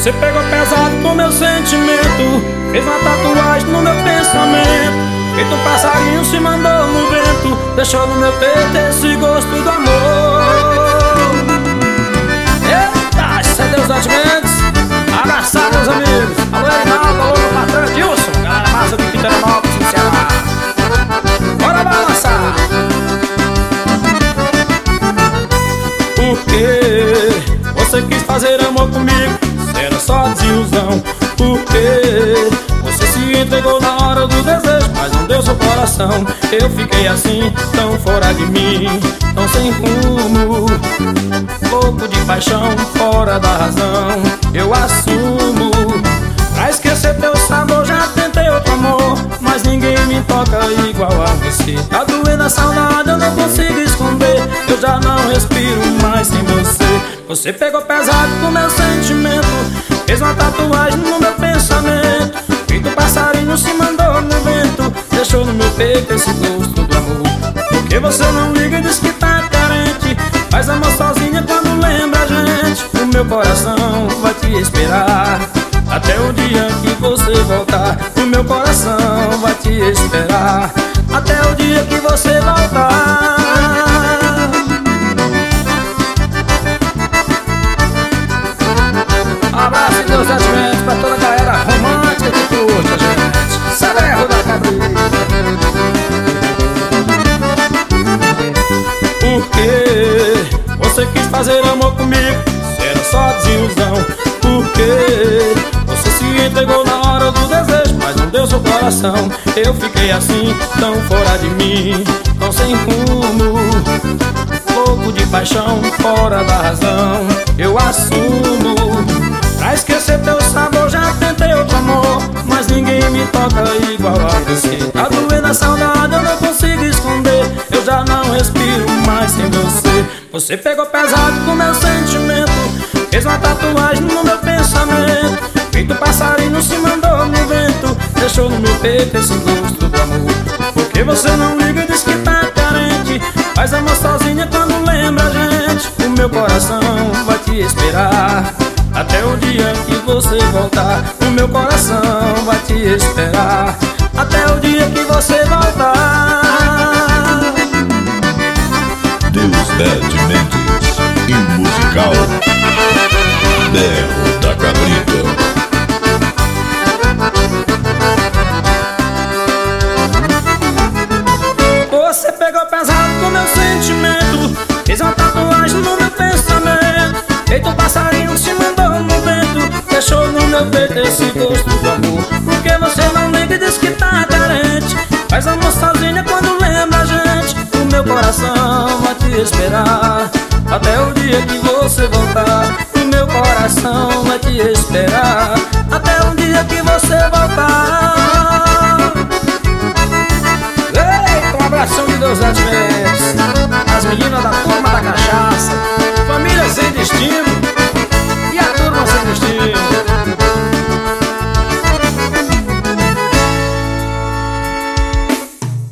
Você pegou pesado com meu sentimento, fez uma tatuagem no meu pensamento. Feito um passarinho se mandou no vento, deixou no meu peito esse gosto do amor. Eita, isso é Deus das Mendes. Abraçar meus amigos. Alô Reinaldo, alô meu patrão Edilson, galera massa de Piteranópolis, no Ceará. Bora balançar. Por que você quis fazer amor comigo? Era só desilusão. Por que você se entregou na hora do desejo, mas não deu seu coração? Eu fiquei assim, tão fora de mim, tão sem rumo, louco de paixão, fora da razão. Eu assumo. Pra esquecer teu sabor já tentei outro amor, mas ninguém me toca igual a você. Tá doendo a saudade, eu não consigo esconder. Eu já não respiro mais sem você. Você pegou pesado com meu sentimento, fez uma tatuagem no meu pensamento. Feito um passarinho se mandou no vento, deixou no meu peito esse gosto do amor. Porque você não liga e diz que tá carente, faz amor sozinha quando lembra a gente. O meu coração vai te esperar até o dia que você voltar. O meu coração vai te esperar até o dia que você voltar. Abraço e Deus das Mendes pra toda a galera romântica que curte a gente. Saberro da Cabrita. Por que você quis fazer amor comigo? Se era só desilusão. Por que você se entregou na hora do desejo, mas não deu seu coração? Eu fiquei assim, tão fora de mim, tão sem rumo, louco de paixão, fora da razão. Eu assumo. Pra esquecer teu sabor já tentei outro amor, mas ninguém me toca igual a você. Tá doendo a saudade, eu não consigo esconder. Eu já não respiro mais sem você. Você pegou pesado com meu sentimento, fez uma tatuagem no meu pensamento. Feito um passarinho se mandou no vento, deixou no meu peito esse gosto do amor. Porque você não liga e diz que tá carente, faz amor sozinha quando lembra a gente. O meu coração vai te esperar até o dia que você voltar. O meu coração vai te esperar até o dia que você voltar. Deus das Mendes e musical Berro da Cabrita. Você pegou pesado com meu sentimento, fez uma tatuagem no meu pensamento. Feito um passarinho se mandou no vento, deixou no meu peito esse gosto do amor. Porque você não liga e diz que tá carente, faz amor sozinha quando lembra a gente. O meu coração vai te esperar até o dia que você voltar. O meu coração